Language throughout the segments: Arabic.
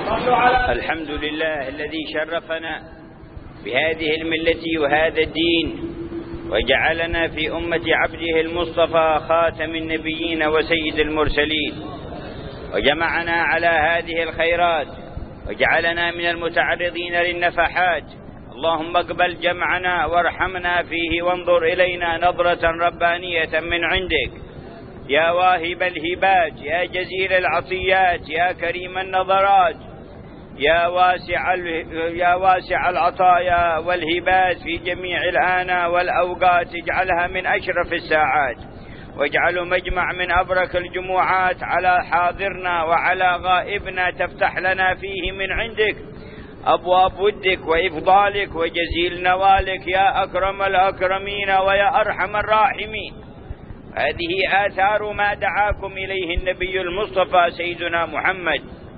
الحمد لله الذي شرفنا بهذه الملة وهذا الدين، وجعلنا في أمة عبده المصطفى خاتم النبيين وسيد المرسلين، وجمعنا على هذه الخيرات، وجعلنا من المتعرضين للنفحات. اللهم اقبل جمعنا وارحمنا فيه، وانظر إلينا نظرة ربانية من عندك، يا واهب الهبات، يا جزيل العطيات، يا كريم النظرات، يا واسع العطايا والهبات في جميع الآناء والأوقات. اجعلها من أشرف الساعات، واجعل مجمع من أبرك الجموعات على حاضرنا وعلى غائبنا، تفتح لنا فيه من عندك أبواب ودك وإفضالك وجزيل نوالك يا أكرم الأكرمين ويا أرحم الراحمين. هذه آثار ما دعاكم إليه النبي المصطفى سيدنا محمد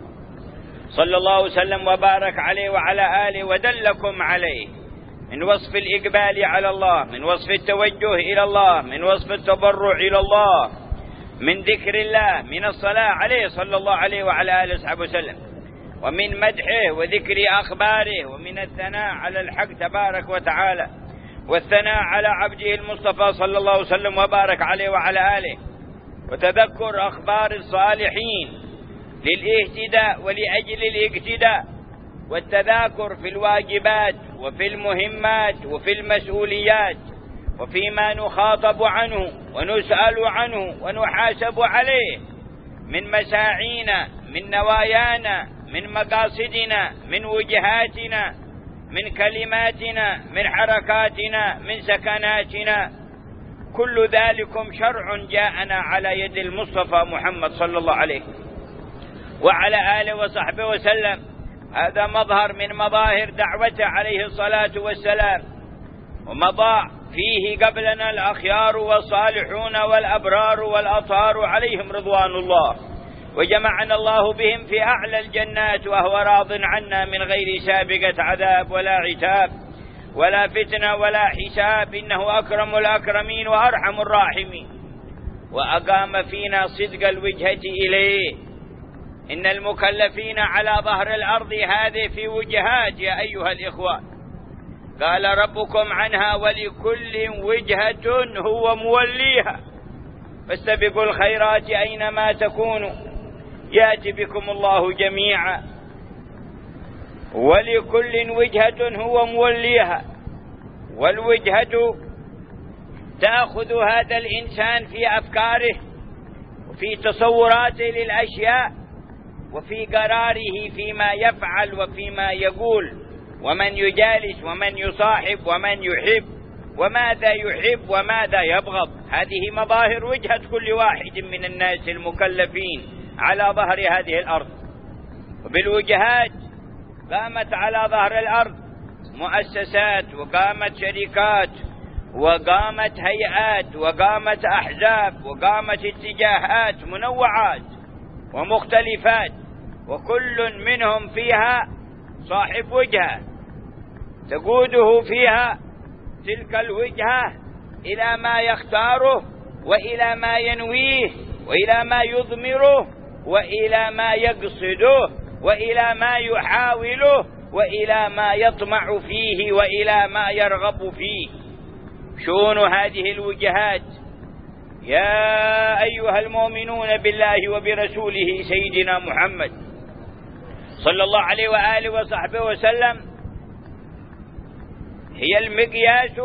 صلى الله وسلم وبارك عليه وعلى آله ودلكم عليه، من وصف الإقبال على الله، من وصف التوجه إلى الله، من وصف التضرع إلى الله، من ذكر الله، من الصلاة عليه صلى الله عليه وعلى آله وصحبه وسلم، ومن مدحه وذكر أخباره، ومن الثناء على الحق تبارك وتعالى، والثناء على عبده المصطفى صلى الله وسلم وبارك عليه وعلى آله، وتذكر أخبار الصالحين للاهتداء ولأجل الاقتداء، والتذاكر في الواجبات وفي المهمات وفي المسؤوليات، وفيما نخاطب عنه ونسأل عنه ونحاسب عليه، من مساعينا، من نوايانا، من مقاصدنا، من وجهاتنا، من كلماتنا، من حركاتنا، من سكناتنا. كل ذلكم شرع جاءنا على يد المصطفى محمد صلى الله عليه وعلى آله وصحبه وسلم. هذا مظهر من مظاهر دعوته عليه الصلاة والسلام، ومضى فيه قبلنا الأخيار والصالحون والأبرار والأطهار عليهم رضوان الله، وجمعنا الله بهم في أعلى الجنات، وهو راض عنا من غير سابقة عذاب ولا عتاب ولا فتنة ولا حساب، إنه أكرم الأكرمين وأرحم الراحمين، وأقام فينا صدق الوجهة إليه. إن المكلفين على ظهر الأرض هذه في وجهات يا أيها الإخوة، قال ربكم عنها ولكل وجهة هو موليها، فاستبقوا الخيرات أينما تكونوا يأتي بكم الله جميعا. ولكل وجهة هو موليها، والوجهة تأخذ هذا الإنسان في أفكاره وفي تصوراته للأشياء، وفي قراره فيما يفعل وفيما يقول، ومن يجالس ومن يصاحب ومن يحب، وماذا يحب وماذا يبغض. هذه مظاهر وجهة كل واحد من الناس المكلفين على ظهر هذه الأرض. وبالوجهات قامت على ظهر الأرض مؤسسات، وقامت شركات، وقامت هيئات، وقامت أحزاب، وقامت اتجاهات منوعات ومختلفات، وكل منهم فيها صاحب وجهة تقوده فيها تلك الوجهة إلى ما يختاره، وإلى ما ينويه، وإلى ما يضمره، وإلى ما يقصده، وإلى ما يحاوله، وإلى ما يطمع فيه، وإلى ما يرغب فيه. شؤون هذه الوجهات يا أيها المؤمنون بالله وبرسوله سيدنا محمد صلى الله عليه وآله وصحبه وسلم هي المقياس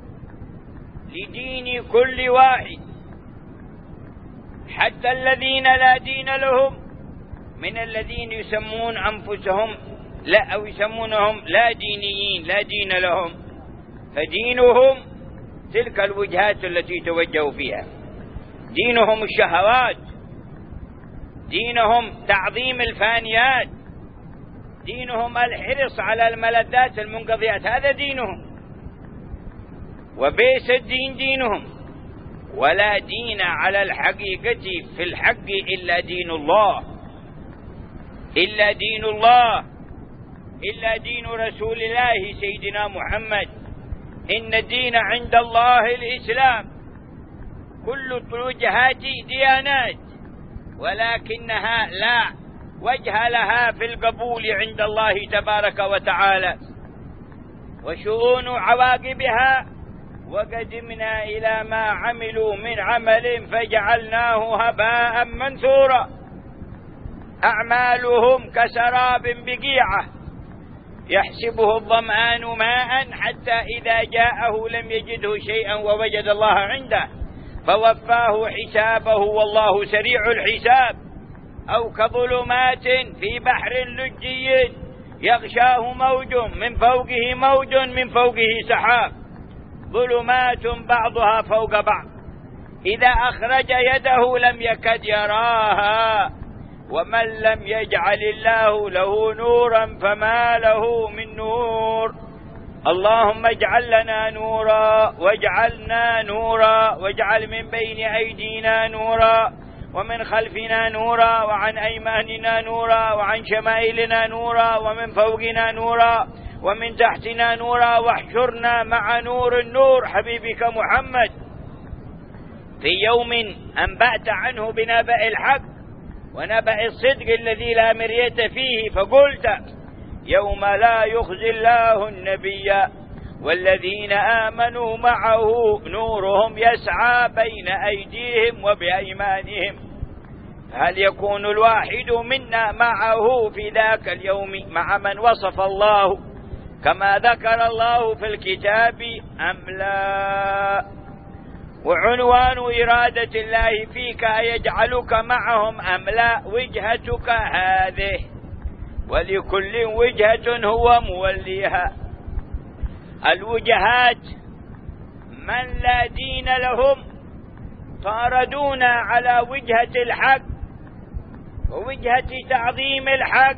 لدين كل واحد، حتى الذين لا دين لهم من الذين يسمون أنفسهم لا أو يسمونهم لا دينيين، لا دين لهم، فدينهم تلك الوجهات التي توجهوا فيها. دينهم الشهوات، دينهم تعظيم الفانيات، دينهم الحرص على الملذات المنقضيات، هذا دينهم، وبئس الدين دينهم. ولا دين على الحقيقة في الحق إلا دين الله، إلا دين الله، إلا دين رسول الله سيدنا محمد. إن الدين عند الله الإسلام. كل الوجهات ديانات، ولكنها لا وجه لها في القبول عند الله تبارك وتعالى وشؤون عواقبها. وقدمنا إلى ما عملوا من عمل فجعلناه هباء منثورا. أعمالهم كسراب بقيعة يحسبه الظمآن ماء حتى إذا جاءه لم يجده شيئا ووجد الله عنده فوفاه حسابه والله سريع الحساب. أو كظلمات في بحر لجي يغشاه موج من فوقه موج من فوقه سحاب ظلمات بعضها فوق بعض إذا أخرج يده لم يكد يراها ومن لم يجعل الله له نورا فما له من نور. اللهم اجعل لنا نورا واجعلنا نورا واجعل من بين أيدينا نورا ومن خلفنا نورا وعن أيماننا نورا وعن شمائلنا نورا ومن فوقنا نورا ومن تحتنا نورا واحشرنا مع نور النور حبيبك محمد في يوم أنبأت عنه بنبأ الحق ونبأ الصدق الذي لا مرية فيه فقلت يوم لا يخزي الله النبي والذين آمنوا معه نورهم يسعى بين أيديهم وبأيمانهم. هل يكون الواحد منا معه في ذاك اليوم مع من وصف الله كما ذكر الله في الكتاب أم لا؟ وعنوان إرادة الله فيك أيجعلك معهم أم لا وجهتك هذه ولكل وجهة هو موليها. الوجهات من لا دين لهم طاردونا على وجهة الحق ووجهة تعظيم الحق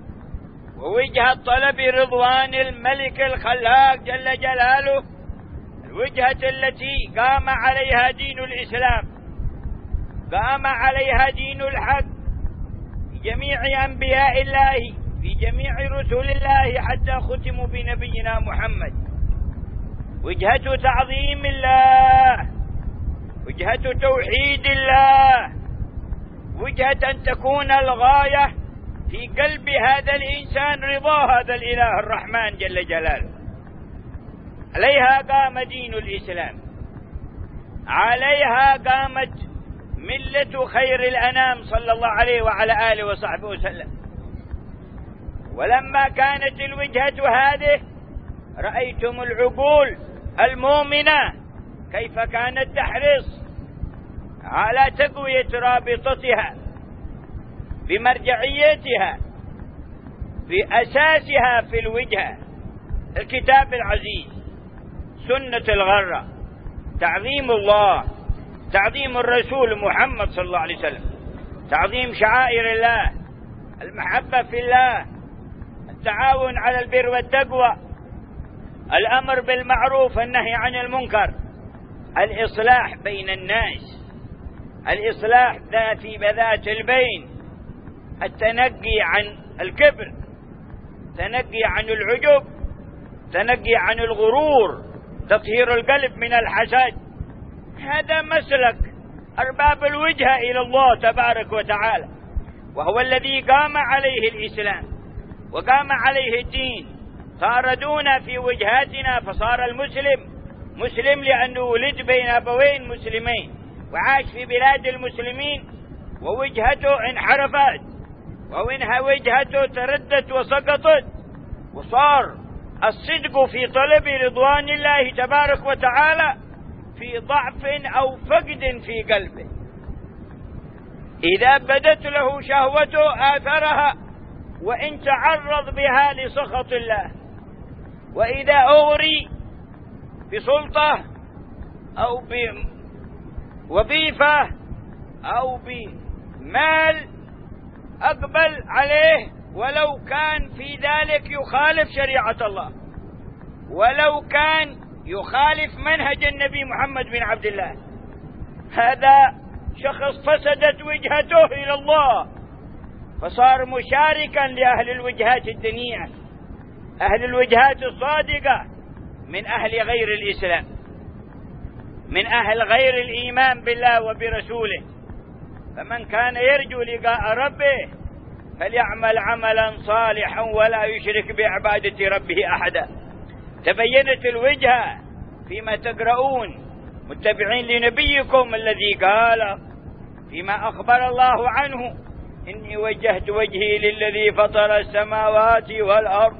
ووجهة طلب رضوان الملك الخلاق جل جلاله، الوجهة التي قام عليها دين الإسلام، قام عليها دين الحق في جميع أنبياء الله في جميع رسل الله حتى ختموا بنبينا محمد. وجهة تعظيم الله، وجهة توحيد الله، وجهة أن تكون الغاية في قلب هذا الإنسان رضا هذا الإله الرحمن جل جلاله. عليها قام دين الإسلام، عليها قامت ملة خير الأنام صلى الله عليه وعلى آله وصحبه وسلم. ولما كانت الوجهة هذه رأيتم العقول المؤمنة كيف كانت تحرص على تقوية رابطتها بمرجعيتها بأساسها في الوجهة، الكتاب العزيز، سنة الغرة، تعظيم الله، تعظيم الرسول محمد صلى الله عليه وسلم، تعظيم شعائر الله، المحبة في الله، التعاون على البر والتقوى، الأمر بالمعروف النهي عن المنكر، الإصلاح بين الناس، الإصلاح ذات البين، التنقي عن الكبر، تنقي عن العجب، تنقي عن الغرور، تطهير القلب من الحسد. هذا مسلك أرباب الوجهة إلى الله تبارك وتعالى، وهو الذي قام عليه الإسلام وقام عليه الدين. طاردونا في وجهاتنا فصار المسلم مسلم لأنه ولد بين أبوين مسلمين وعاش في بلاد المسلمين ووجهته انحرفت وإنها وجهته تردت وسقطت، وصار الصدق في طلب رضوان الله تبارك وتعالى في ضعف أو فقد في قلبه. إذا بدت له شهوته آثرها وإن تعرض بها لسخط الله، وإذا أغري بسلطة أو بوظيفة أو بمال أقبل عليه ولو كان في ذلك يخالف شريعة الله، ولو كان يخالف منهج النبي محمد بن عبد الله. هذا شخص فسدت وجهته إلى الله، فصار مشاركا لأهل الوجهات الدنيئة، أهل الوجهات الصادقة من أهل غير الإسلام، من أهل غير الإيمان بالله وبرسوله. فمن كان يرجو لقاء ربه فليعمل عملا صالحا ولا يشرك بعبادة ربه أحدا. تبينت الوجهة فيما تقرؤون متبعين لنبيكم الذي قال فيما أخبر الله عنه: إني وجهت وجهي للذي فطر السماوات والأرض.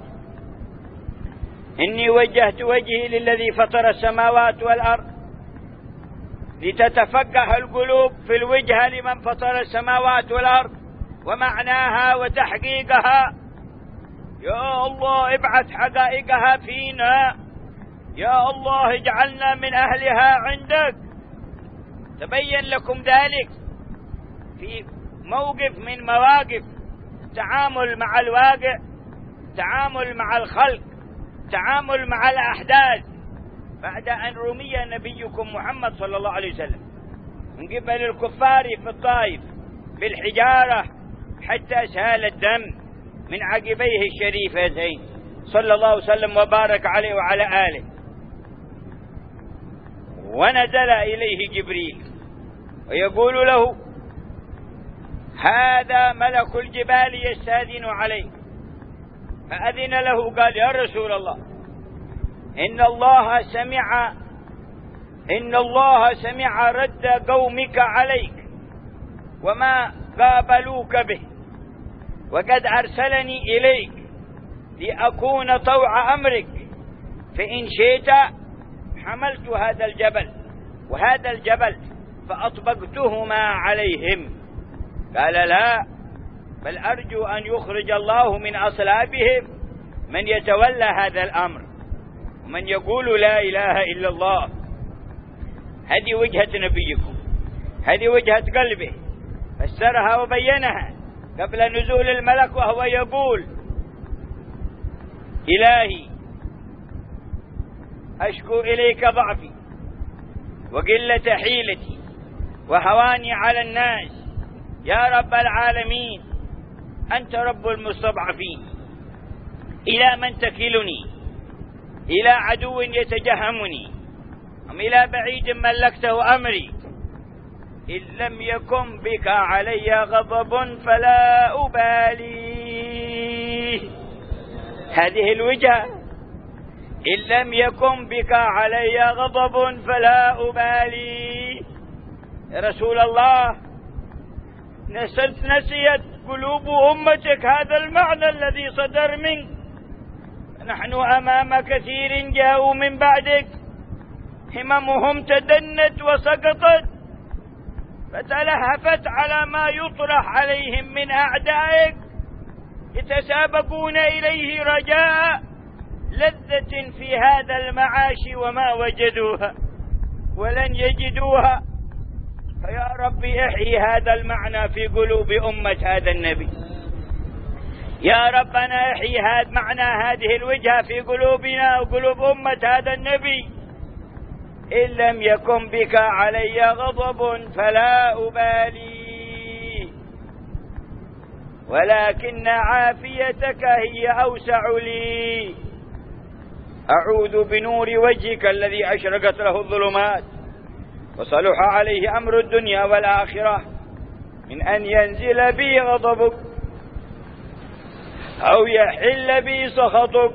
إني وجهت وجهي للذي فطر السماوات والأرض، لتتفقه القلوب في الوجهة لمن فطر السماوات والأرض ومعناها وتحقيقها. يا الله ابعث حقائقها فينا، يا الله اجعلنا من أهلها عندك. تبين لكم ذلك في موقف من مواقف تعامل مع الواقع، تعامل مع الخلق، تعامل مع الأحداث، بعد أن رمي نبيكم محمد صلى الله عليه وسلم من قبل الكفار في الطائف بالحجارة حتى سال الدم من عقبيه الشريفتين صلى الله وسلم وبارك عليه وعلى آله. ونزل إليه جبريل ويقول له: هذا ملك الجبال يستأذن عليك. فأذن له، قال: يا رسول الله، إن الله سمع رد قومك عليك وما قابلوك به، وقد أرسلني إليك لأكون طوع أمرك، فإن شئت حملت هذا الجبل وهذا الجبل فأطبقتهما عليهم. قال: لا، بل أرجو أن يخرج الله من أصلابهم من يتولى هذا الأمر ومن يقول لا إله إلا الله. هذه وجهة نبيكم، هذه وجهة قلبه، فسرها وبينها قبل نزول الملك وهو يقول: إلهي أشكو إليك ضعفي وقلة حيلتي وهواني على الناس، يا رب العالمين أنت رب المستضعفين، إلى من تكلني؟ إلى عدو يتجهمني أم إلى بعيد ملكته أمري؟ إن لم يكن بك علي غضب فلا أبالي. هذه الوجهة: إن لم يكن بك علي غضب فلا أبالي. يا رسول الله، نسيت قلوب أمتك هذا المعنى الذي صدر منك. نحن أمام كثير جاءوا من بعدك هممهم تدنت وسقطت، فتلهفت على ما يطرح عليهم من أعدائك، يتسابقون إليه رجاء لذة في هذا المعاش وما وجدوها ولن يجدوها. فيا ربي احيي هذا المعنى في قلوب أمة هذا النبي. يا ربنا احيي هذا معنى هذه الوجهة في قلوبنا وقلوب أمة هذا النبي. إن لم يكن بك علي غضب فلا أبالي، ولكن عافيتك هي أوسع لي. أعوذ بنور وجهك الذي أشرقت له الظلمات وصلح عليه أمر الدنيا والآخرة من أن ينزل بي غضبك أو يحل بي سخطك.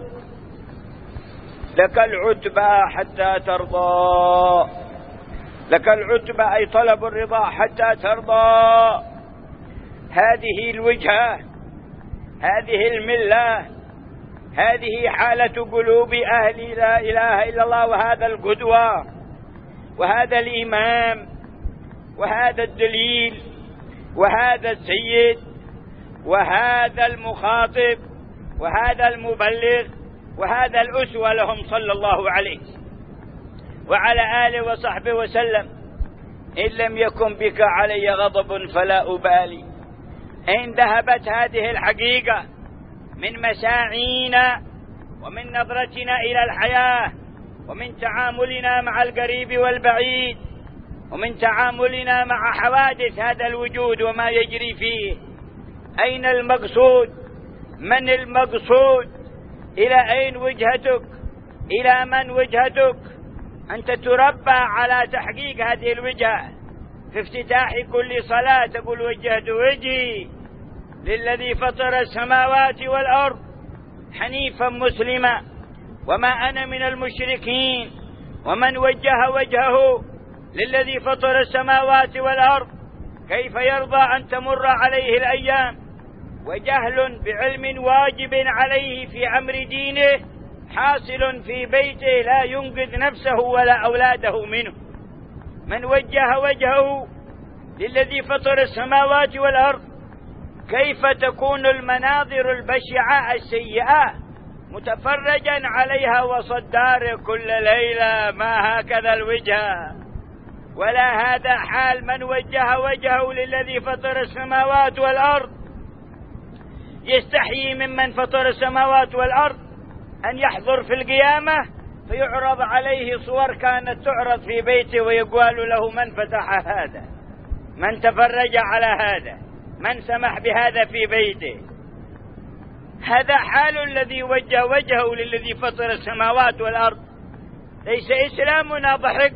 لك العتبى حتى ترضى، لك العتبى أي طلب الرضا حتى ترضى. هذه الوجهة، هذه الملة، هذه حالة قلوب أهل لا إله إلا الله، وهذا القدوة وهذا الإمام وهذا الدليل وهذا السيد وهذا المخاطب وهذا المبلغ وهذا الأسوة لهم صلى الله عليه وعلى آله وصحبه وسلم. إن لم يكن بك علي غضب فلا أبالي. إن ذهبت هذه الحقيقة من مساعينا ومن نظرتنا إلى الحياة ومن تعاملنا مع القريب والبعيد ومن تعاملنا مع حوادث هذا الوجود وما يجري فيه، أين المقصود؟ من المقصود؟ إلى أين وجهتك؟ إلى من وجهتك؟ أنت تربى على تحقيق هذه الوجهة. في افتتاح كل صلاة تقول: وجهت وجهي للذي فطر السماوات والأرض حنيفا مسلما وما أنا من المشركين. ومن وجه وجهه للذي فطر السماوات والأرض كيف يرضى أن تمر عليه الأيام وجهل بعلم واجب عليه في أمر دينه حاصل في بيته لا ينقذ نفسه ولا أولاده منه؟ من وجه وجهه للذي فطر السماوات والأرض كيف تكون المناظر البشعة السيئة متفرجا عليها وصدار كل ليلة؟ ما هكذا الوجه، ولا هذا حال من وجه وجهه للذي فطر السماوات والأرض. يستحيي ممن فطر السماوات والأرض أن يحضر في القيامة فيعرض عليه صور كانت تعرض في بيته ويقال له من فتح هذا، من تفرج على هذا، من سمح بهذا في بيته. هذا حال الذي وجه وجهه للذي فطر السماوات والأرض. ليس إسلامنا ضحك،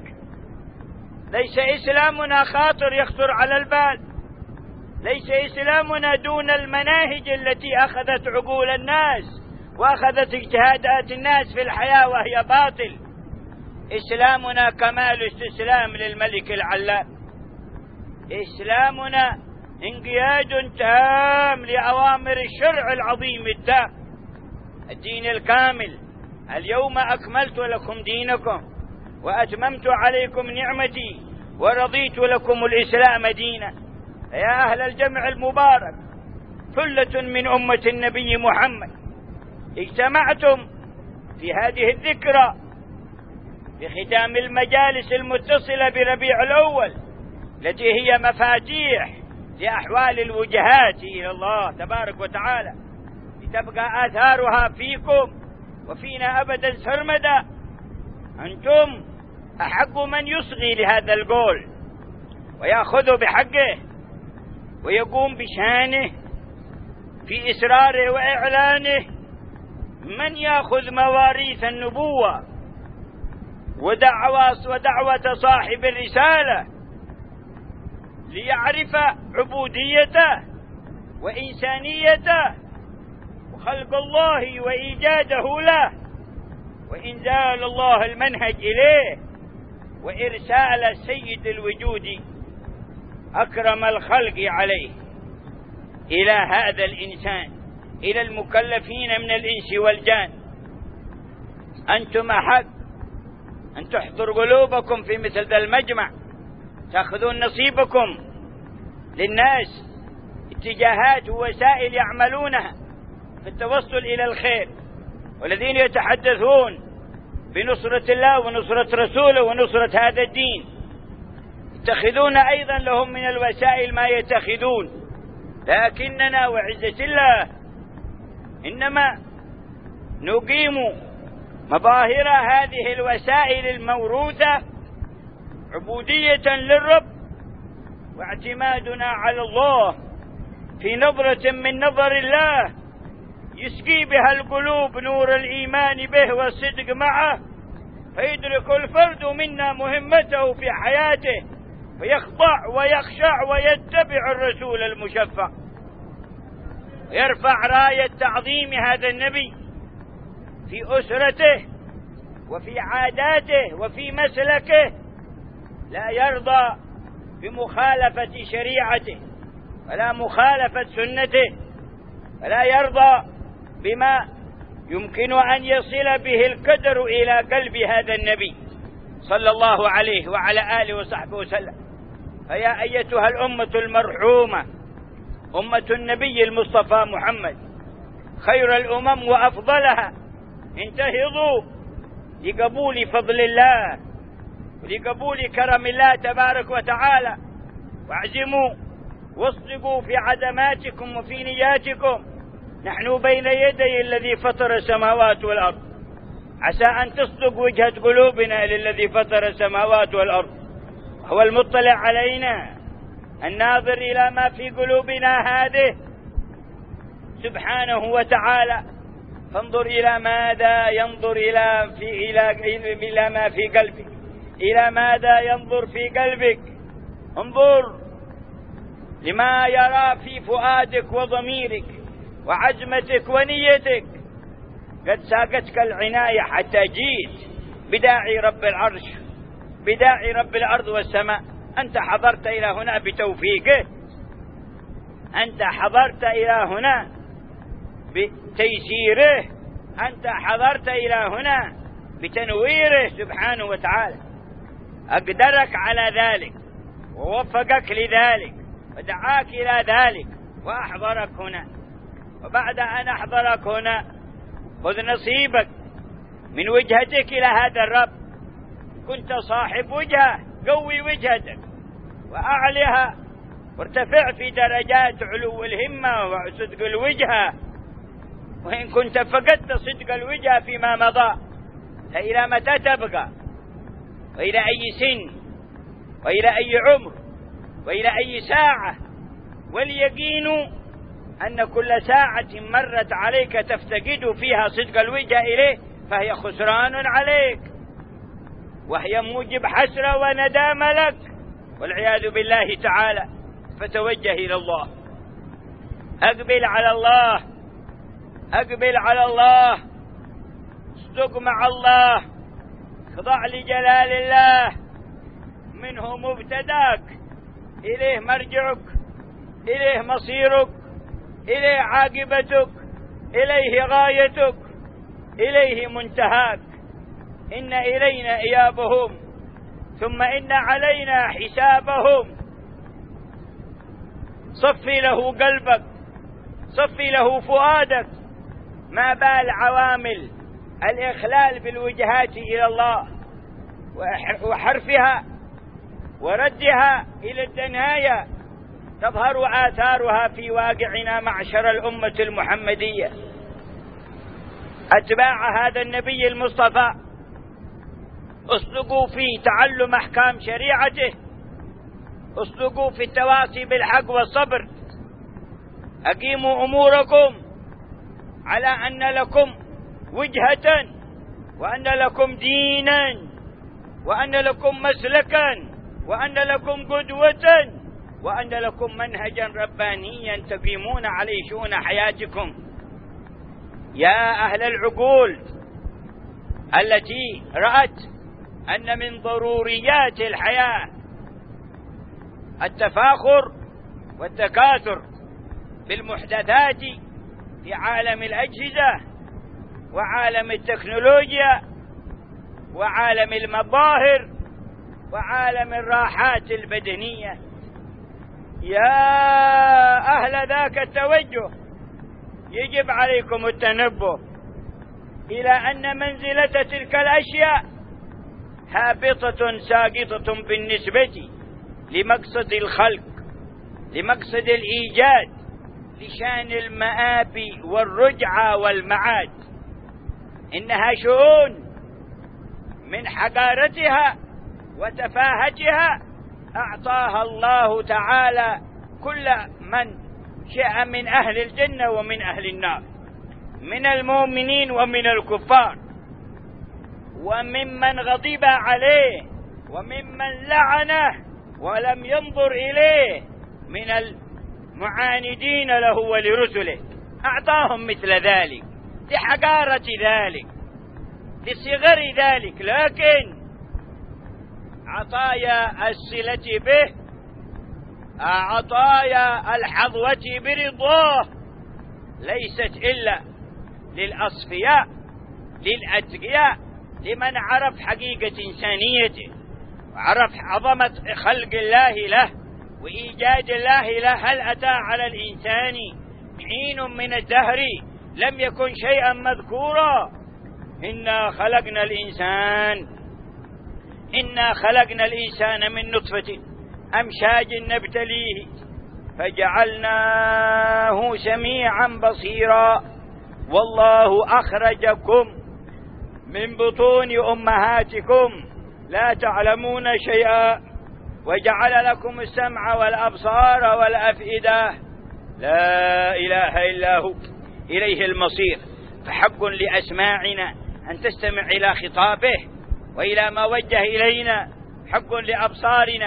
ليس إسلامنا خاطر يخطر على البال، ليس إسلامنا دون المناهج التي أخذت عقول الناس وأخذت اجتهادات الناس في الحياة وهي باطل. إسلامنا كمال استسلام للملك العلام، إسلامنا انقياد تام لأوامر الشرع العظيم التام، الدين الكامل. اليوم أكملت لكم دينكم وأتممت عليكم نعمتي ورضيت لكم الإسلام دينا. يا أهل الجمع المبارك، ثلة من أمة النبي محمد، اجتمعتم في هذه الذكرى في ختام المجالس المتصلة بربيع الأول التي هي مفاتيح لأحوال الوجهات إلى الله تبارك وتعالى، لتبقى آثارها فيكم وفينا أبدا سرمدا. أنتم أحق من يصغي لهذا القول ويأخذ بحقه ويقوم بشانه في إسراره وإعلانه. من يأخذ مواريث النبوة ودعوة صاحب الرسالة ليعرف عبوديته وإنسانيته وخلق الله وإيجاده له وإنزال الله المنهج إليه وإرسال سيد الوجود أكرم الخلق عليه إلى هذا الإنسان، إلى المكلفين من الإنس والجان. أنتم أحق أن تحضر قلوبكم في مثل ذا المجمع، تأخذون نصيبكم للناس اتجاهات ووسائل يعملونها في التوصل إلى الخير، والذين يتحدثون بنصرة الله ونصرة رسوله ونصرة هذا الدين يتخذون أيضا لهم من الوسائل ما يتخذون. لكننا وعزة الله إنما نقيم مظاهر هذه الوسائل الموروثة عبودية للرب واعتمادنا على الله في نظرة من نظر الله يسقي بها القلوب نور الإيمان به والصدق معه، فيدرك الفرد منا مهمته في حياته فيخضع ويخشع ويتبع الرسول المشفع، ويرفع راية تعظيم هذا النبي في أسرته وفي عاداته وفي مسلكه. لا يرضى بمخالفة شريعته ولا مخالفة سنته، ولا يرضى بما يمكن أن يصل به القدر إلى قلب هذا النبي صلى الله عليه وعلى آله وصحبه وسلم. فيا أيتها الأمة المرحومة، أمة النبي المصطفى محمد خير الأمم وأفضلها، انتهضوا لقبول فضل الله ولقبول كرم الله تبارك وتعالى، واعزموا واصدقوا في عزماتكم وفي نياتكم. نحن بين يدي الذي فطر السماوات والأرض، عسى أن تصدق وجهة قلوبنا للذي فطر السماوات والأرض، هو المطلع علينا الناظر إلى ما في قلوبنا هذه سبحانه وتعالى. فانظر إلى ماذا ينظر إلى ما في قلبك، إلى ماذا ينظر في قلبك. انظر لما يرى في فؤادك وضميرك وعزمتك ونيتك. قد ساقتك العناية حتى جيت بداعي رب العرش، بداعي رب الأرض والسماء. أنت حضرت إلى هنا بتوفيقه، أنت حضرت إلى هنا بتيسيره، أنت حضرت إلى هنا بتنويره سبحانه وتعالى. أقدرك على ذلك ووفقك لذلك ودعاك إلى ذلك وأحضرك هنا. وبعد أن أحضرك هنا خذ نصيبك من وجهتك إلى هذا الرب. كنت صاحب وجهة، قوي وجهتك وأعلها وارتفع في درجات علو الهمة وصدق الوجهة. وإن كنت فقدت صدق الوجهة فيما مضى فإلى متى تبقى؟ وإلى أي سن؟ وإلى أي عمر؟ وإلى أي ساعة؟ واليقين أن كل ساعة مرت عليك تفتقد فيها صدق الوجهة إليه فهي خسران عليك، وهي موجب حسرة وندامة لك والعياذ بالله تعالى. فتوجه إلى الله، أقبل على الله، أقبل على الله، اصدق مع الله، اخضع لجلال الله. منه مبتداك، إليه مرجعك، إليه مصيرك، إليه عاقبتك، إليه غايتك، إليه منتهاك. إن إلينا إيابهم ثم إن علينا حسابهم. صفي له قلبك، صفي له فؤادك. ما بال عوامل الإخلال بالوجهات إلى الله وحرفها وردها إلى الدنايا تظهر آثارها في واقعنا معشر الأمة المحمدية أتباع هذا النبي المصطفى. اصدقوا في تعلم أحكام شريعته، اصدقوا في التواصي بالحق والصبر. أقيموا أموركم على أن لكم وجهة وأن لكم دينا وأن لكم مسلكا وأن لكم قدوة وأن لكم منهجا ربانيا تقيمون عليه شؤون حياتكم. يا أهل العقول التي رأت أن من ضروريات الحياة التفاخر والتكاثر بالمحدثات في عالم الأجهزة وعالم التكنولوجيا وعالم المظاهر وعالم الراحات البدنية، يا أهل ذاك التوجه يجب عليكم التنبه إلى أن منزلة تلك الأشياء هابطة ساقطة بالنسبة لمقصد الخلق، لمقصد الإيجاد، لشان المآب والرجعة والمعاد. إنها شؤون من حقارتها وتفاهتها أعطاها الله تعالى كل من شاء من أهل الجنة ومن أهل النار، من المؤمنين ومن الكفار، وممن غضب عليه وممن لعنه ولم ينظر إليه من المعاندين له ولرسله. أعطاهم مثل ذلك لحقارة ذلك لصغر ذلك، لكن عطايا الصلة به، عطايا الحظوة برضاه ليست إلا للأصفياء للأتقياء، لمن عرف حقيقة إنسانيته وعرف عظمة خلق الله له وإيجاد الله له. هل أتى على الإنسان حين من الدهر لم يكن شيئا مذكورا؟ إنا خلقنا الإنسان من نطفة أمشاج نبتليه فجعلناه سميعا بصيرا. والله أخرجكم من بطون أمهاتكم لا تعلمون شيئا وجعل لكم السمع والأبصار والأفئدة. لا إله إلا هو، إليه المصير. فحق لأسماعنا أن تستمع إلى خطابه وإلى ما وجه إلينا، حق لأبصارنا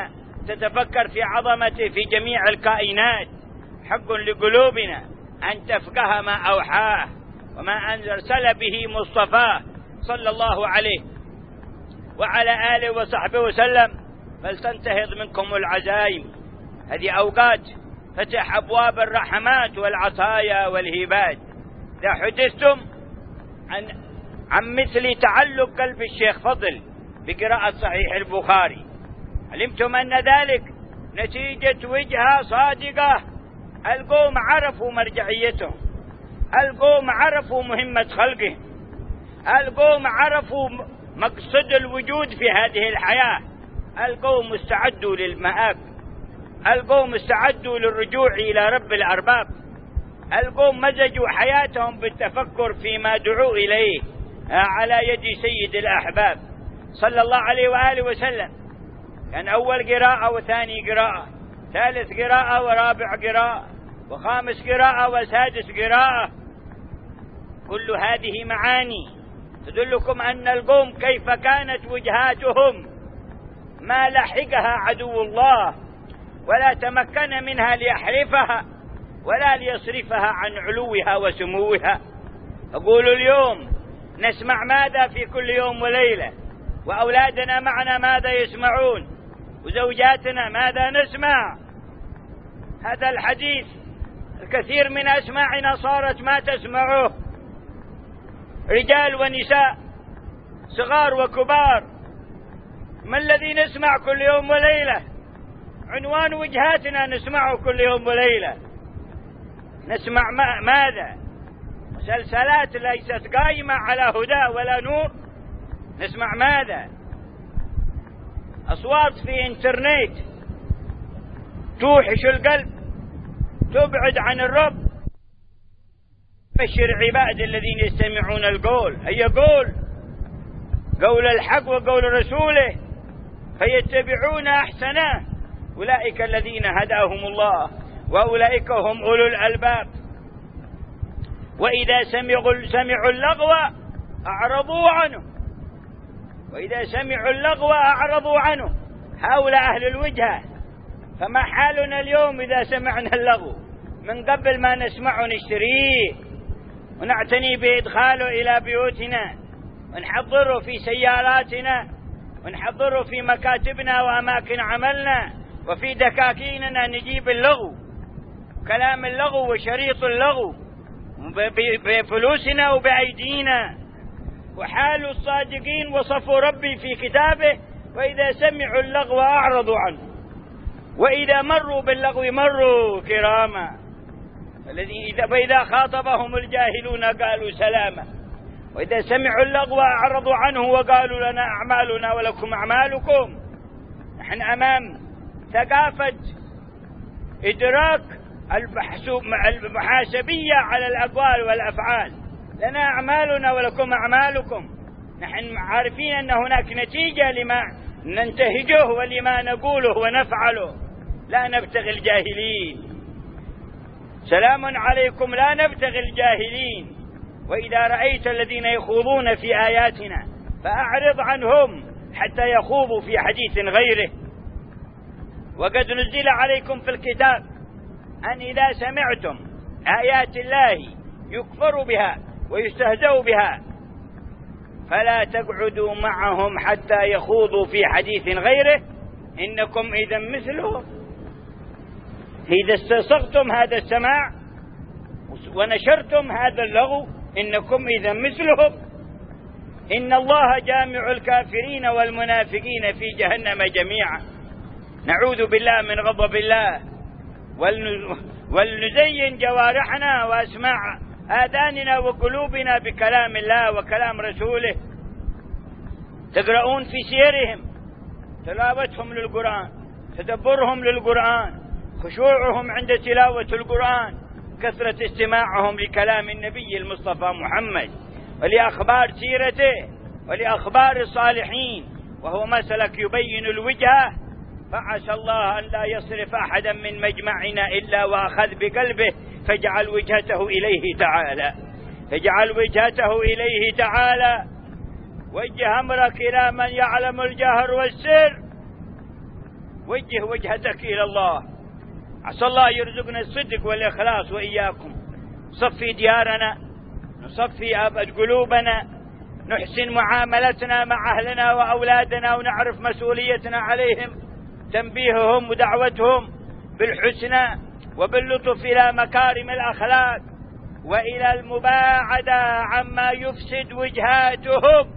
تتفكر في عظمته في جميع الكائنات. حق لقلوبنا أن تفقه ما أوحاه وما أرسل به مصطفاه صلى الله عليه وعلى آله وصحبه وسلم. فلتنتهض منكم العزائم. هذه أوقات فتح أبواب الرحمات والعطايا والهبات. إذا حدثتم عن مثل تعلق قلب الشيخ فضل بقراءة صحيح البخاري علمتم أن ذلك نتيجة وجهة صادقة. القوم عرفوا مرجعيته، القوم عرفوا مهمة خلقه، القوم عرفوا مقصد الوجود في هذه الحياة، القوم استعدوا للمآب، القوم استعدوا للرجوع إلى رب الأرباب، القوم مزجوا حياتهم بالتفكر فيما دعوا إليه على يد سيد الأحباب صلى الله عليه وآله وسلم. كان أول قراءة وثاني قراءة، ثالث قراءة ورابع قراءة وخامس قراءة وسادس قراءة. كل هذه معاني تدلكم أن القوم كيف كانت وجهاتهم ما لحقها عدو الله ولا تمكن منها ليحرفها ولا ليصرفها عن علوها وسموها. أقول اليوم نسمع ماذا في كل يوم وليلة، وأولادنا معنا ماذا يسمعون، وزوجاتنا ماذا نسمع. هذا الحديث الكثير من أسماعنا صارت ما تسمعه، رجال ونساء صغار وكبار. ما الذي نسمع كل يوم وليلة؟ عنوان وجهاتنا نسمعه كل يوم وليلة. نسمع ماذا؟ مسلسلات ليست قائمة على هدى ولا نور. نسمع ماذا؟ أصوات في إنترنت توحش القلب، تبعد عن الرب. بشر عباد الذين يستمعون القول، هي قول الحق وقول رسوله فيتبعون أحسنه، أولئك الذين هداهم الله وأولئك هم أولو الألباب. وإذا سمعوا اللغو أعرضوا عنه، وإذا سمعوا اللغو أعرضوا عنه. هؤلاء أهل الوجهة. فما حالنا اليوم إذا سمعنا اللغو؟ من قبل ما نسمعه نشتريه ونعتني بإدخاله إلى بيوتنا ونحضره في سياراتنا ونحضره في مكاتبنا وأماكن عملنا وفي دكاكيننا. نجيب اللغو، كلام اللغو وشريط اللغو بفلوسنا وبأيدينا. وحال الصادقين وصفوا ربي في كتابه: وإذا سمعوا اللغو أعرضوا عنه وإذا مروا باللغو مروا كراما. فإذا خاطبهم الجاهلون قالوا سلاما، وإذا سمعوا اللغو أعرضوا عنه وقالوا لنا أعمالنا ولكم أعمالكم. نحن أمام ثقافة إدراك المحاسبية على الأقوال والأفعال. لنا أعمالنا ولكم أعمالكم. نحن عارفين أن هناك نتيجة لما ننتهجه ولما نقوله ونفعله. لا نبتغي الجاهلين. سلام عليكم، لا نبتغي الجاهلين. وإذا رأيت الذين يخوضون في آياتنا فأعرض عنهم حتى يخوضوا في حديث غيره. وقد نزل عليكم في الكتاب أن إذا سمعتم آيات الله يكفر بها ويستهزأ بها فلا تقعدوا معهم حتى يخوضوا في حديث غيره إنكم إذا مثلهم. إذا استصغتم هذا السماع ونشرتم هذا اللغو إنكم إذا مثلهم. إن الله جامع الكافرين والمنافقين في جهنم جميعا. نعوذ بالله من غضب الله. ولنزين جوارحنا وأسماع آذاننا وقلوبنا بكلام الله وكلام رسوله. تقرؤون في سيرهم تلاوتهم للقرآن، تدبرهم للقرآن، خشوعهم عند تلاوة القرآن، كثرة استماعهم لكلام النبي المصطفى محمد ولأخبار سيرته ولأخبار الصالحين، وهو مسلك يبين الوجهة. فعسى الله أن لا يصرف أحدا من مجمعنا إلا وأخذ بقلبه فاجعل وجهته إليه تعالى، فاجعل وجهته إليه تعالى. وجه أمرك إلى من يعلم الجهر والسر. وجه وجهتك إلى الله. عسى الله يرزقنا الصدق والإخلاص وإياكم. نصفي ديارنا، نصفي قلوبنا، نحسن معاملتنا مع أهلنا وأولادنا، ونعرف مسؤوليتنا عليهم، تنبيههم ودعوتهم بالحسنى وباللطف إلى مكارم الأخلاق وإلى المباعدة عما يفسد وجهاتهم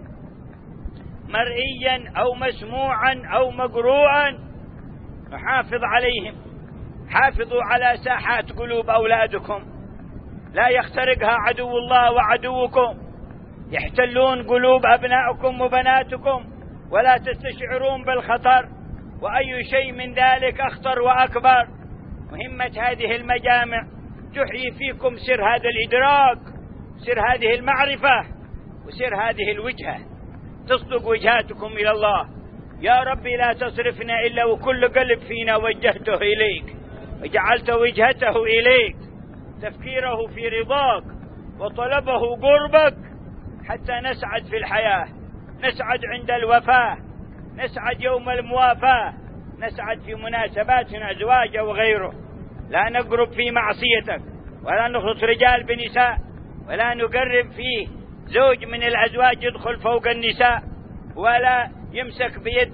مرئيا أو مسموعا أو مقروءا. نحافظ عليهم. حافظوا على ساحات قلوب أولادكم، لا يخترقها عدو الله وعدوكم، يحتلون قلوب أبنائكم وبناتكم ولا تستشعرون بالخطر، وأي شيء من ذلك أخطر وأكبر. مهمة هذه المجامع تحيي فيكم سر هذا الإدراك، سر هذه المعرفة، وسر هذه الوجهة، تصدق وجهاتكم إلى الله. يا ربي لا تصرفنا إلا وكل قلب فينا وجهته إليك، وجعلت وجهته إليك، تفكيره في رضاك وطلبه قربك، حتى نسعد في الحياة، نسعد عند الوفاة، نسعد يوم الموافاة، نسعد في مناسباتنا زواج أو غيره. لا نقرب في معصيتك، ولا نخلط رجال بنساء، ولا نقرب فيه زوج من الأزواج يدخل فوق النساء، ولا يمسك بيد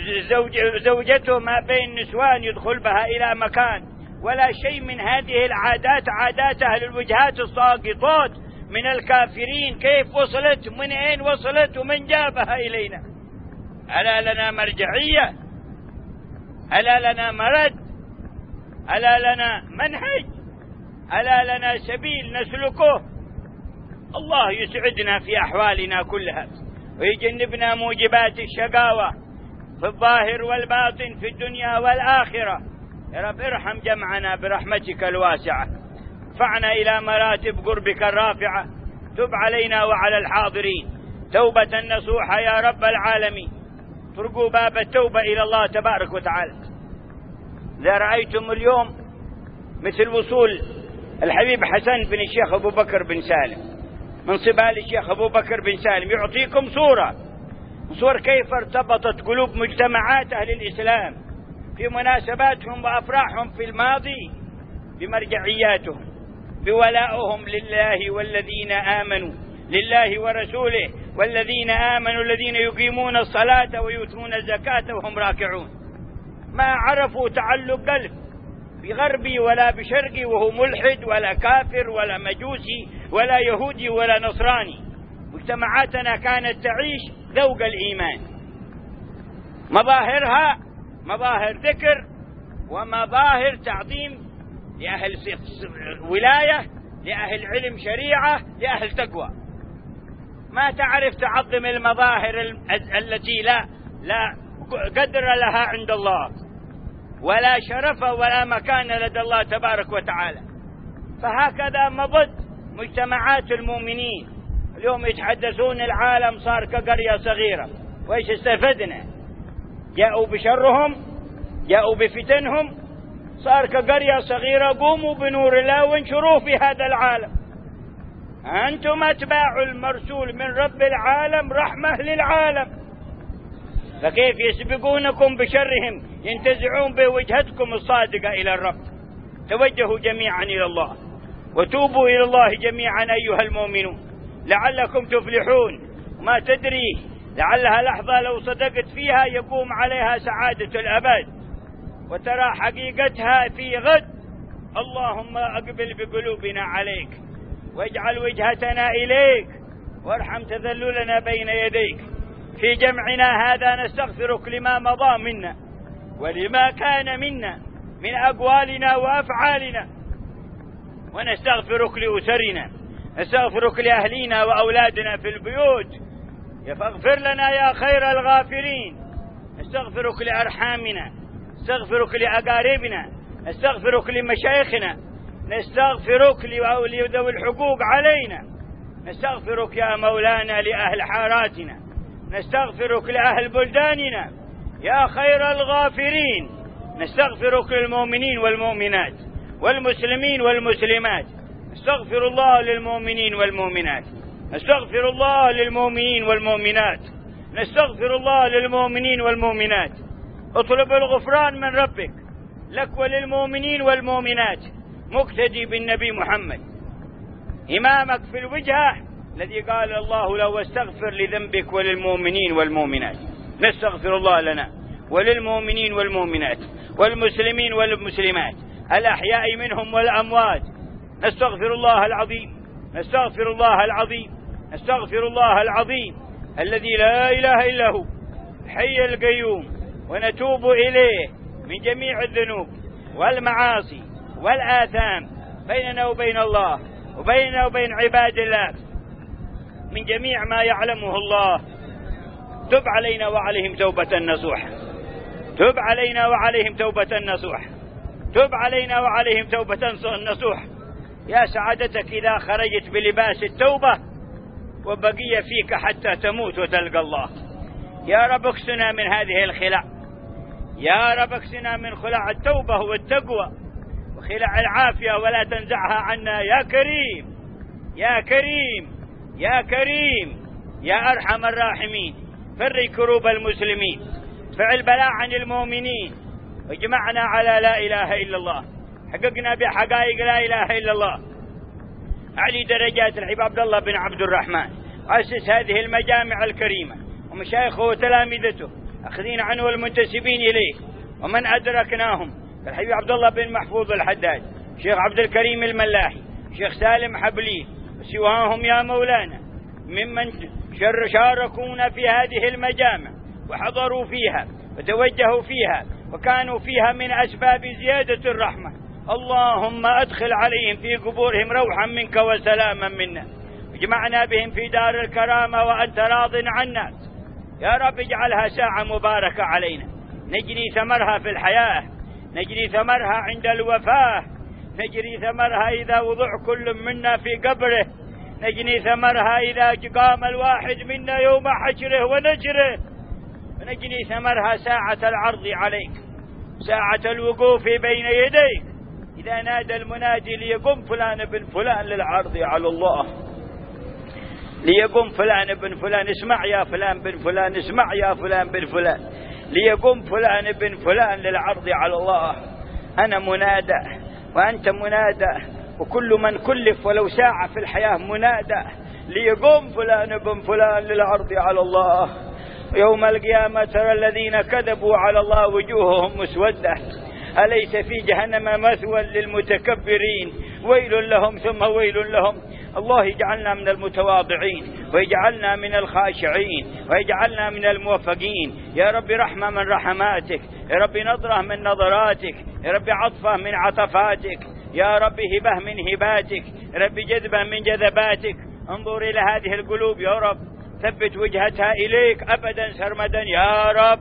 زوجته ما بين نسوان يدخل بها إلى مكان، ولا شيء من هذه العادات، عادات أهل الوجهات الساقطات من الكافرين. كيف وصلت؟ من أين وصلت؟ ومن جابها إلينا؟ ألا لنا مرجعية؟ ألا لنا مرد؟ ألا لنا منهج؟ ألا لنا سبيل نسلكه؟ الله يسعدنا في أحوالنا كلها، ويجنبنا موجبات الشقاوة في الظاهر والباطن في الدنيا والآخرة. يا رب ارحم جمعنا برحمتك الواسعة، ارفعنا إلى مراتب قربك الرافعة، تب علينا وعلى الحاضرين توبة نصوحة يا رب العالمين. طرقوا باب التوبة إلى الله تبارك وتعالى. إذا رأيتم اليوم مثل وصول الحبيب حسن بن الشيخ أبو بكر بن سالم من صبال الشيخ أبو بكر بن سالم، يعطيكم صور كيف ارتبطت قلوب مجتمعات أهل الإسلام في مناسباتهم وأفراحهم في الماضي بمرجعياتهم، بولائهم لله والذين آمنوا، لله ورسوله والذين آمنوا الذين يقيمون الصلاة ويؤتون الزكاة وهم راكعون. ما عرفوا تعلق قلب بغربي ولا بشرقي وهو ملحد ولا كافر ولا مجوسي ولا يهودي ولا نصراني. مجتمعاتنا كانت تعيش ذوق الإيمان، مظاهرها مظاهر ذكر ومظاهر تعظيم لأهل ولاية، لأهل علم شريعة، لأهل تقوى. ما تعرف تعظم المظاهر التي لا قدر لها عند الله ولا شرف ولا مكان لدى الله تبارك وتعالى. فهكذا مضت مجتمعات المؤمنين. اليوم يتحدثون العالم صار كقرية صغيرة، وإيش استفدنا؟ جاءوا بشرهم، جاءوا بفتنهم، صار كقرية صغيرة. قوموا بنور الله وانشروه في هذا العالم. أنتم أتباع المرسول من رب العالم رحمة للعالم، فكيف يسبقونكم بشرهم ينتزعون بوجهتكم الصادقة إلى الرب؟ توجهوا جميعا إلى الله وتوبوا إلى الله جميعا أيها المؤمنون لعلكم تفلحون. ما تدري، لعلها لحظة لو صدقت فيها يقوم عليها سعادة الأبد، وترى حقيقتها في غد. اللهم أقبل بقلوبنا عليك، واجعل وجهتنا إليك، وارحم تذللنا بين يديك. في جمعنا هذا نستغفرك لما مضى منا ولما كان منا من أقوالنا وأفعالنا، ونستغفرك لأسرنا، نستغفرك لأهلنا وأولادنا في البيوت. فاغفر لنا يا خير الغافرين. نستغفرك لأرحامنا، نستغفرك لأقاربنا، نستغفرك لمشايخنا، نستغفرك لذوي الحقوق علينا، نستغفرك يا مولانا لأهل حاراتنا، نستغفرك لأهل بلداننا يا خير الغافرين. نستغفرك للمؤمنين والمؤمنات والمسلمين والمسلمات. نستغفر الله للمؤمنين والمؤمنات، نستغفر الله للمؤمنين والمؤمنات، نستغفر الله للمؤمنين والمؤمنات، اطلب الغفران من ربك لك وللمؤمنين والمؤمنات، مقتدي بالنبي محمد إمامك في الوجهة الذي قال الله له واستغفر لذنبك وللمؤمنين والمؤمنات. نستغفر الله لنا وللمؤمنين والمؤمنات والمسلمين والمسلمات الأحياء منهم والأموات. نستغفر الله العظيم، نستغفر الله العظيم، نستغفر الله العظيم الذي لا إله إلا هو الحي القيوم، ونتوب إليه من جميع الذنوب والمعاصي والآثام بيننا وبين الله وبيننا وبين عباد الله من جميع ما يعلمه الله. تب علينا وعليهم توبة نصوحا، تب علينا وعليهم توبة نصوحا، تب علينا وعليهم توبة نصوحا. يا سعادتك إذا خرجت بلباس التوبة وبقي فيك حتى تموت وتلقى الله. يا رب اكسنا من هذه الخلع، يا رب اكسنا من خلع التوبة والتقوى وخلع العافية، ولا تنزعها عنا يا كريم يا كريم يا كريم يا أرحم الراحمين. فرج كروب المسلمين، ادفع البلاء عن المؤمنين، واجمعنا على لا إله إلا الله، حققنا بحقائق لا إله إلا الله. أعلي درجات الحبيب عبد الله بن عبد الرحمن أسس هذه المجامع الكريمة، ومشايخه وتلامذته أخذين عنه والمنتسبين إليه ومن أدركناهم الحبيب عبد الله بن محفوظ الحداد، شيخ عبد الكريم الملاحي، شيخ سالم حبلي، وسواهم يا مولانا ممن شاركونا في هذه المجامع وحضروا فيها وتوجهوا فيها وكانوا فيها من أسباب زيادة الرحمة. اللهم أدخل عليهم في قبورهم روحا منك وسلاما منا، واجمعنا بهم في دار الكرامة وأنت راض عنا. يا رب اجعلها ساعة مباركة علينا، نجني ثمرها في الحياة، نجني ثمرها عند الوفاة، نجني ثمرها إذا وضع كل منا في قبره، نجني ثمرها إذا قام الواحد منا يوم حشره ونجره، ونجني ثمرها ساعة العرض عليك، ساعة الوقوف بين يديك، إذا نادى المنادي ليقم فلان بن فلان للعرض على الله، ليقم فلان بن فلان، اسمع يا فلان بن فلان، اسمع يا فلان بن فلان، ليقم فلان بن فلان للعرض على الله. أنا منادى وأنت منادى، وكل من كلف ولو ساعة في الحياة منادى، ليقوم فلان بن فلان للعرض على الله. يوم القيامة ترى الذين كذبوا على الله وجوههم مسودة، أليس في جهنم مثوى للمتكبرين، ويل لهم ثم ويل لهم. الله يجعلنا من المتواضعين، ويجعلنا من الخاشعين، ويجعلنا من الموفقين. يا رب رحمة من رحماتك، يا رب نظرة من نظراتك، يا رب عطفة من عطفاتك، يا رب هبة من هباتك، يا رب جذبة من جذباتك. انظر إلى هذه القلوب يا رب، ثبت وجهتها إليك أبدا سرمدا يا رب،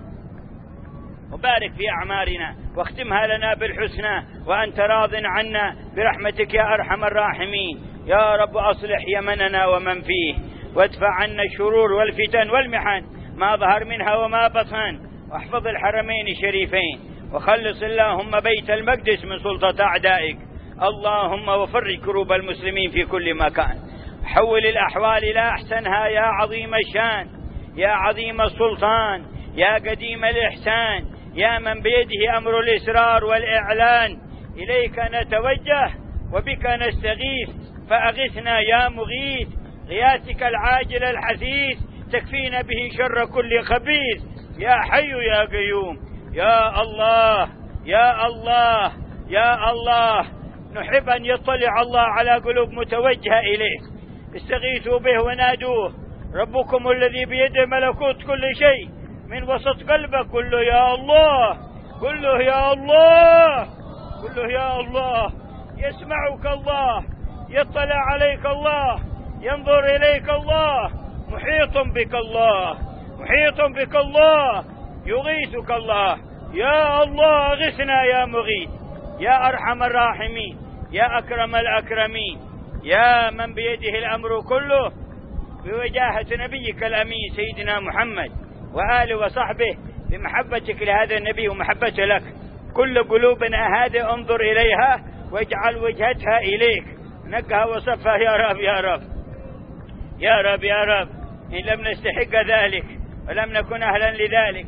وبارك في أعمارنا واختمها لنا بالحسنى وأنت راض عنا برحمتك يا أرحم الراحمين. يا رب أصلح يمننا ومن فيه، وادفع عنا الشرور والفتن والمحن ما ظهر منها وما بطن، واحفظ الحرمين الشريفين، وخلص اللهم بيت المقدس من سلطة أعدائك. اللهم وفرج كروب المسلمين في كل مكان، حول الأحوال إلى أحسنها يا عظيم الشان، يا عظيم السلطان، يا قديم الإحسان، يا من بيده أمر الإسرار والإعلان. إليك نتوجه وبك نستغيث، فأغثنا يا مغيث، غياثك العاجل الحثيث تكفينا به شر كل خبيث. يا حي يا قيوم، يا الله يا الله يا الله، نحب أن يطلع الله على قلوب متوجهة إليه، استغيثوا به ونادوه. ربكم الذي بيده ملكوت كل شيء، من وسط قلبك قل له يا الله، قل له يا الله، قل له يا الله. يسمعك الله، يطلع عليك الله، ينظر إليك الله، محيط بك الله، محيط بك الله، يغيثك الله. يا الله اغثنا يا مغيث، يا أرحم الراحمين، يا أكرم الأكرمين، يا من بيده الأمر كله، بوجاهة نبيك الأمين سيدنا محمد وآله وصحبه، بمحبتك لهذا النبي ومحبته لك. كل قلوبنا هذه انظر إليها واجعل وجهتها إليك، نقها وصفها يا رب يا رب يا رب يا رب. إن لم نستحق ذلك ولم نكن أهلا لذلك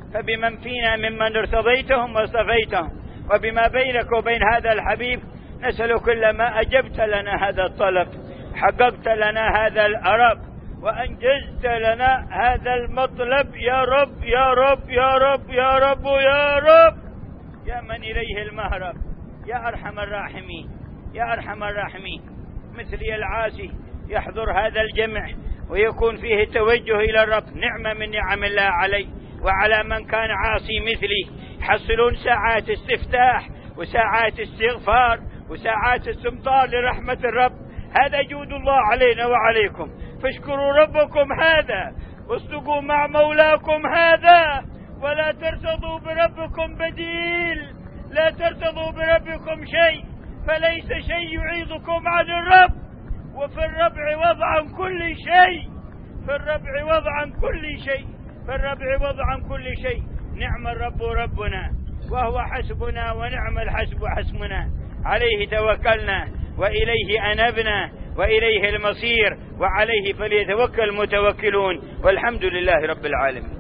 فبمن فينا ممن ارتضيتهم واصطفيتهم، وبما بينك وبين هذا الحبيب نسأل كل ما أجبت لنا هذا الطلب، حققت لنا هذا الأرب، وأنجزت لنا هذا المطلب يا رب يا رب يا رب يا رب يا رب، يا من إليه المهرب، يا أرحم الراحمين يا أرحم الراحمين. مثلي العاصي يحضر هذا الجمع ويكون فيه توجه إلى الرب، نعمة من نعم الله علي وعلى من كان عاصي مثلي. يحصلون ساعات استفتاح وساعات استغفار وساعات استمطار لرحمة الرب، هذا جود الله علينا وعليكم، فاشكروا ربكم هذا واصدقوا مع مولاكم هذا، ولا ترتضوا بربكم بديل، لا ترتضوا بربكم شيء، فليس شيء يعيضكم عن الرب، وفي الربع وضعا كل شيء، في الربع وضعا كل شيء، في الربع وضعا كل شيء. نعم الرب ربنا وهو حسبنا ونعم الحسب حسبنا، عليه توكلنا وإليه أنبنا وإليه المصير، وعليه فليتوكل المتوكلون، والحمد لله رب العالمين.